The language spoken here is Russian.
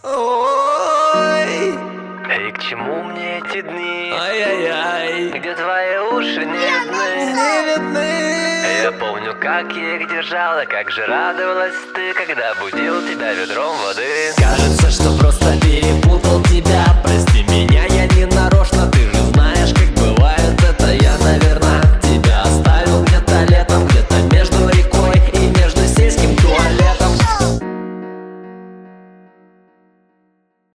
Ой, И к чему мне эти дни, ай-яй-яй, где твои уши не видны? не видны. Я помню, как я их держала, как же радовалась ты, когда будил тебя ведром воды. Кажется, что просто